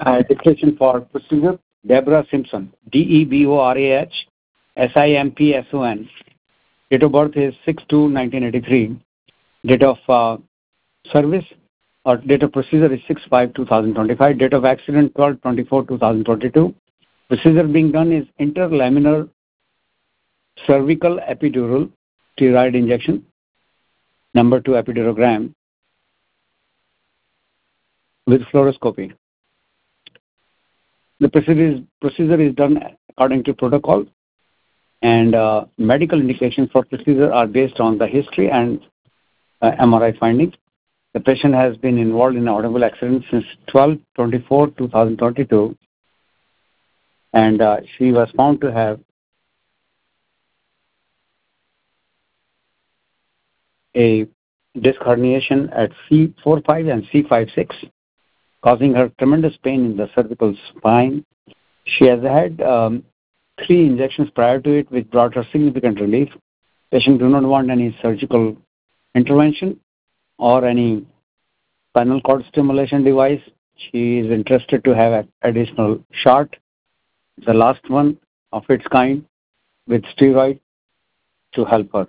Declaration for procedure, Deborah Simpson, Deborah Simpson. Date of birth is 6/2/1983. Date of service or date of procedure is 6/5/2025. Date of accident 12/24/2022. Procedure being done is interlaminar cervical epidural steroid injection, number 2 epidurogram with fluoroscopy. The procedure is done according to protocol, and medical indications for procedure are based on the history and MRI findings. The patient has been involved in an automobile accident since 12/24/2022, and she was found to have a disc herniation at C45 and C56, causing her tremendous pain in the cervical spine. She has had 3 injections prior to it, which brought her significant relief. Patient do not want any surgical intervention or any spinal cord stimulation device. She is interested to have an additional shot, the last one of its kind, with steroid to help her.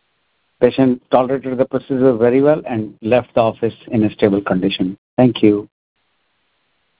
Patient tolerated the procedure very well and left the office in a stable condition. Thank you.